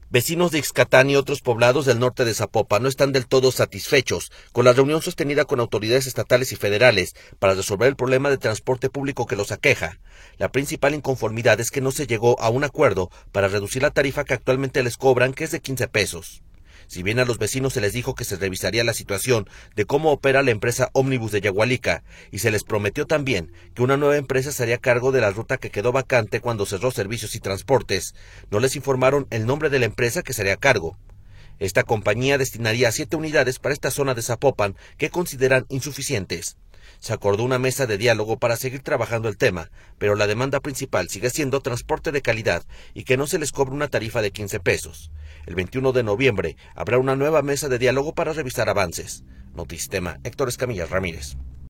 Vecinos de Ixcatán y otros poblados del norte de Zapopan no están del todo satisfechos con la reunión sostenida con autoridades estatales y federales para resolver el problema de transporte público que los aqueja. La principal inconformidad es que no se llegó a un acuerdo para reducir la tarifa que actualmente les cobran, que es de 15 pesos. Si bien a los vecinos se les dijo que se revisaría la situación de cómo opera la empresa Ómnibus de Yagualica, y se les prometió también que una nueva empresa se haría cargo de la ruta que quedó vacante cuando cerró servicios y transportes, no les informaron el nombre de la empresa que se haría cargo. Esta compañía destinaría 7 unidades para esta zona de Zapopan que consideran insuficientes. Se acordó una mesa de diálogo para seguir trabajando el tema, pero la demanda principal sigue siendo transporte de calidad y que no se les cobre una tarifa de 15 pesos. El 21 de noviembre habrá una nueva mesa de diálogo para revisar avances. Notistema, Héctor Escamilla Ramírez.